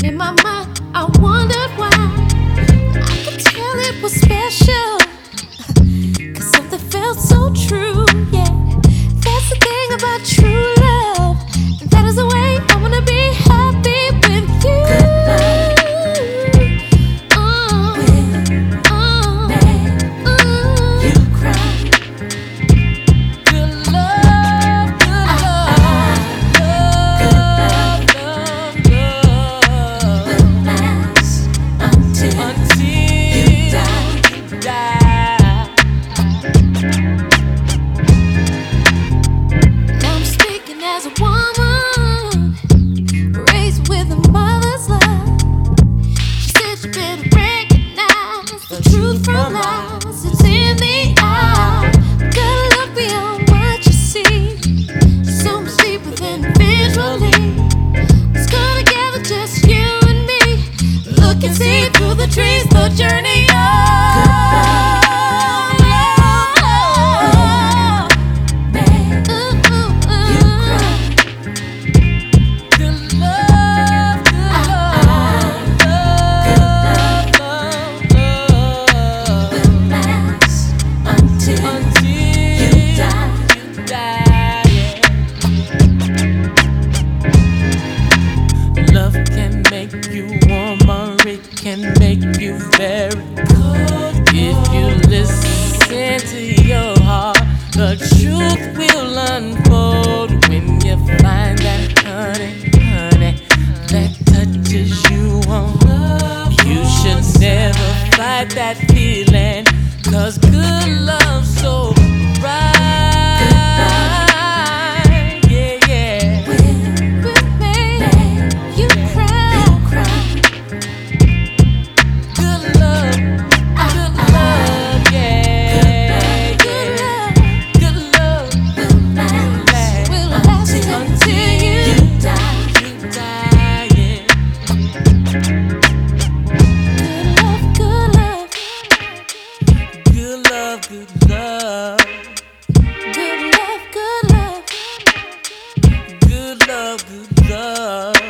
in my mind, I wondered why. I could tell it was special, 'cause something felt so true, yeah. That's the thing about true love, and that is the way I wanna be happy with you. As a woman raised with a mother's love, she said you better recognize the truth from lies. It's in the eye. Gotta look beyond what you see. So much deeper than visually. Let's go together, just you and me. Look and see through the trees, the journey on. Can make you very good if you listen to your heart. The truth will unfold when you find that honey that touches you on. You should never fight that feeling, 'cause good love's so right. Good love, Good love, good love. good love, good love.